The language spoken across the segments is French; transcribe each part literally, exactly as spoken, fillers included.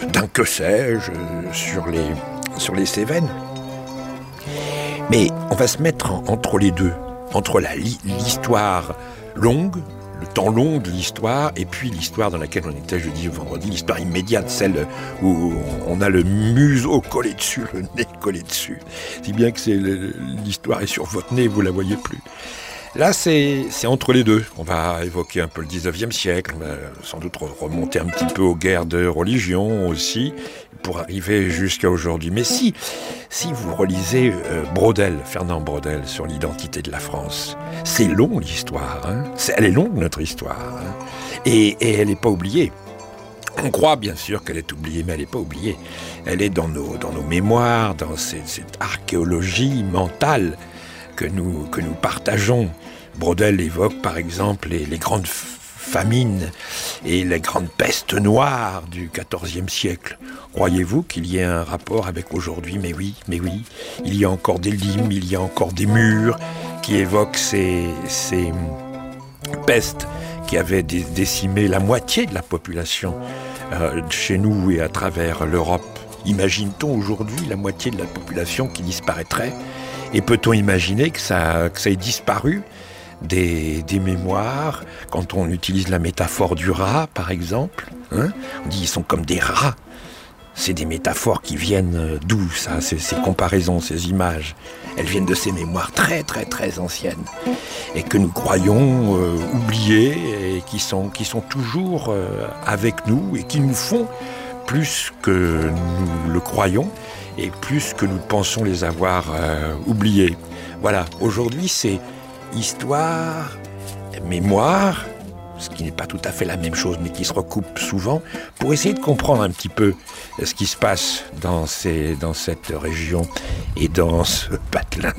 d'un que sais-je sur les, sur les Cévennes. Mais on va se mettre en, entre les deux, entre la, l'histoire longue, le temps long de l'histoire, et puis l'histoire dans laquelle on était jeudi ou vendredi, l'histoire immédiate, celle où on a le museau collé dessus, le nez collé dessus. Si bien que c'est le, l'histoire est sur votre nez, vous la voyez plus. Là, c'est, c'est entre les deux. On va évoquer un peu le dix-neuvième siècle, on va sans doute remonter un petit peu aux guerres de religion aussi, pour arriver jusqu'à aujourd'hui. Mais si, si vous relisez euh, Braudel, Fernand Braudel, sur l'identité de la France, c'est long l'histoire, hein. C'est, elle est longue notre histoire, hein. et, et elle n'est pas oubliée. On croit bien sûr qu'elle est oubliée, mais elle n'est pas oubliée. Elle est dans nos, dans nos mémoires, dans cette, cette archéologie mentale que nous, que nous partageons. Braudel évoque par exemple les, les grandes famines et les grandes pestes noires du quatorzième siècle. Croyez-vous qu'il y ait un rapport avec aujourd'hui ? Mais oui, mais oui. Il y a encore des limes, il y a encore des murs qui évoquent ces, ces pestes qui avaient dé- décimé la moitié de la population euh, chez nous et à travers l'Europe. Imagine-t-on aujourd'hui la moitié de la population qui disparaîtrait ? Et peut-on imaginer que ça, que ça ait disparu des, des mémoires, quand on utilise la métaphore du rat, par exemple, hein, on dit ils sont comme des rats. C'est des métaphores qui viennent d'où, ça, ces, ces comparaisons, ces images. Elles viennent de ces mémoires très, très, très anciennes et que nous croyons euh, oublier et qui sont, qui sont toujours euh, avec nous et qui nous font plus que nous le croyons et plus que nous pensons les avoir euh, oubliés. Voilà, aujourd'hui c'est histoire, mémoire, ce qui n'est pas tout à fait la même chose, mais qui se recoupe souvent, pour essayer de comprendre un petit peu ce qui se passe dans, ces, dans cette région et dans ce patelin,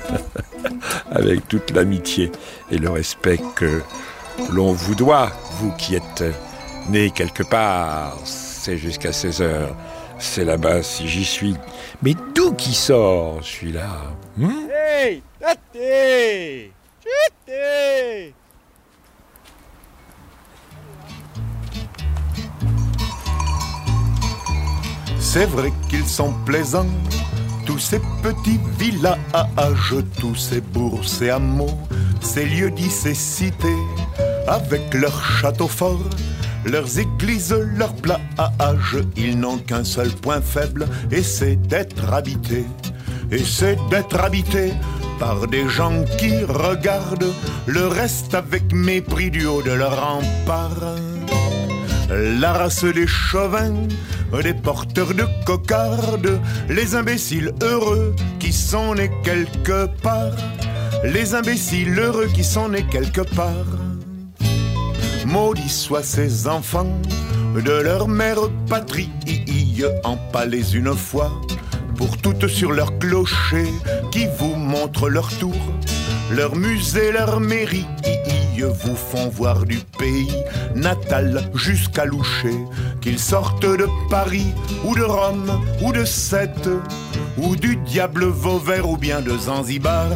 avec toute l'amitié et le respect que l'on vous doit, vous qui êtes nés quelque part. C'est jusqu'à seize heures, c'est là-bas si j'y suis. Mais d'où qui sort celui-là, hmm? Hey, tate, chute. C'est vrai qu'ils sont plaisants, tous ces petits villages, tous ces bourgs, ces hameaux, ces lieux dits, ces cités, avec leurs châteaux forts, leurs églises, leurs plages. Ils n'ont qu'un seul point faible, et c'est d'être habités. Et c'est d'être habités par des gens qui regardent le reste avec mépris du haut de leur rempart. La race des chauvins, des porteurs de cocardes, les imbéciles heureux qui sont nés quelque part, les imbéciles heureux qui sont nés quelque part. Maudits soient ces enfants de leur mère patrie, empalés une fois pour toutes sur leur clocher, qui vous montrent leur tour, leur musée, leur mairie, vous font voir du pays natal jusqu'à Loucher, qu'ils sortent de Paris ou de Rome ou de Sète ou du diable Vauvert ou bien de Zanzibar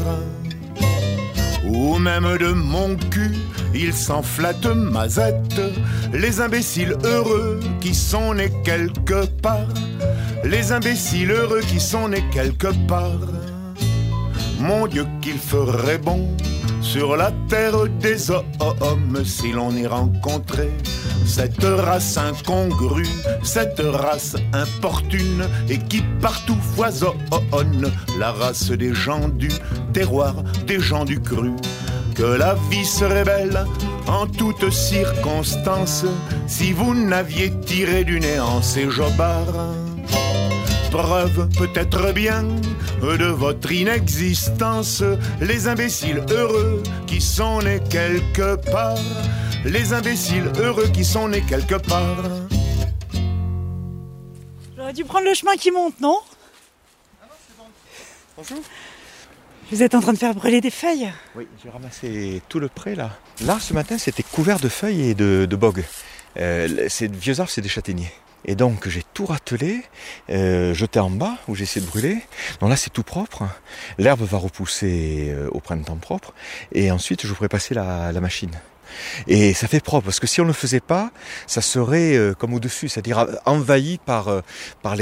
ou même de mon cul, ils s'en flattent mazette, les imbéciles heureux qui sont nés quelque part, les imbéciles heureux qui sont nés quelque part. Mon Dieu qu'il ferait bon sur la terre des hommes si l'on y rencontrait cette race incongrue, cette race importune et qui partout foisonne, la race des gens du terroir, des gens du cru. Que la vie serait belle en toutes circonstances si vous n'aviez tiré du néant ces jobards. Preuve peut-être bien de votre inexistence, les imbéciles heureux qui sont nés quelque part, les imbéciles heureux qui sont nés quelque part. J'aurais dû prendre le chemin qui monte, non ? Ah non, c'est bon. Bonjour. Vous êtes en train de faire brûler des feuilles ? Oui, j'ai ramassé tout le pré là. Là, ce matin, c'était couvert de feuilles et de, de bogues. Euh, ces vieux arbres, c'est des châtaigniers. Et donc j'ai tout ratelé, euh, jeté en bas où j'ai essayé de brûler. Donc là c'est tout propre. L'herbe va repousser euh, au printemps propre. Et ensuite je pourrai passer la, la machine. Et ça fait propre, parce que si on ne le faisait pas, ça serait euh, comme au-dessus, c'est-à-dire envahi par, euh, par les